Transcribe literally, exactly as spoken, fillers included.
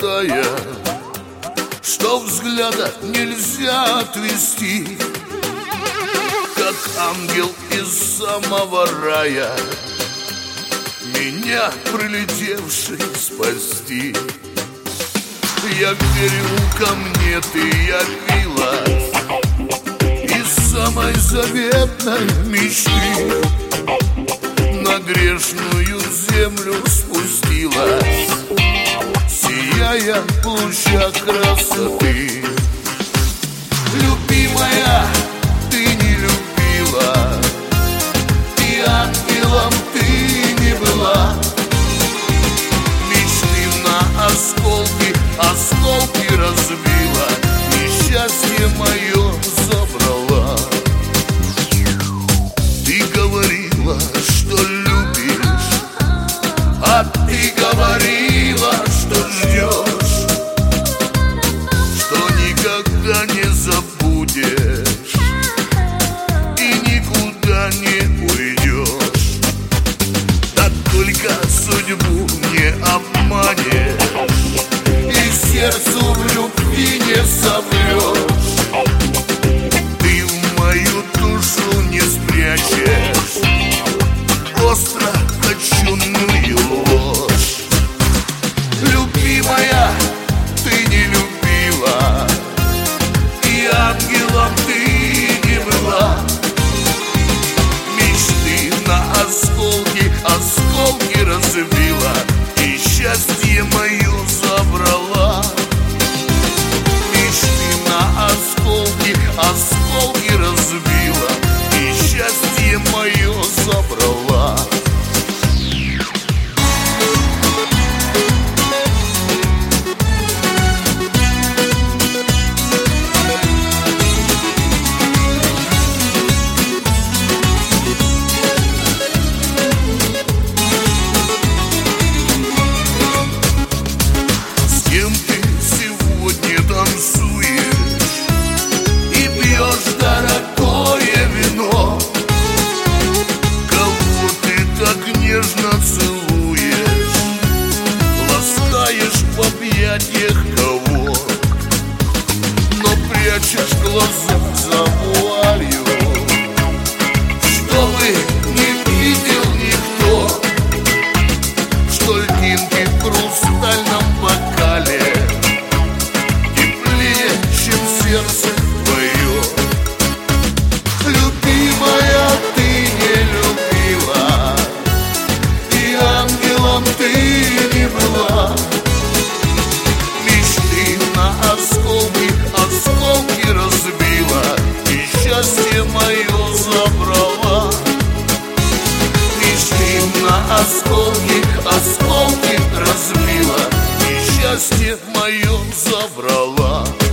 золотая, что взгляда нельзя отвести, как ангел из самого рая, меня прилетевший спасти. Я верю, ко мне ты явилась из самой заветной мечты, на грешную землю спустилась, сияя в лучах красоты. Любимая, ты не любила, и ангелом ты не была. Мечты на осколки, осколки разбила, и счастье мое забрала. Ты говорила, что любишь, а ты говорила, что ждешь, что никогда не забудешь и никуда не уйдешь. Да только судьбу не обманешь и сердцу в любви не соврешь. Ты в мою душу не спрячешь остро точенную ложь. Любимая, ты не любила, и ангелом ты не была. Мечты на осколки, осколки разбила, и счастье мое забрала. Мечты на осколки, осколки разбила, и счастье мое забрала. С кем ты сегодня танцуешь и пьешь дорогое вино? Кого ты так нежно целуешь, ласкаешь в объятиях кого? Но прячешь глаза за вуалью, чтобы не видел никто, что льдинки в хрустальном бокале теплее, чем сердце твое. Любимая, ты не любила, и ангелом ты не была. Мечты на осколки, осколки разбила, и счастье мое забрала. Мечты на осколки, осколки разбила, и счастье мое забрала.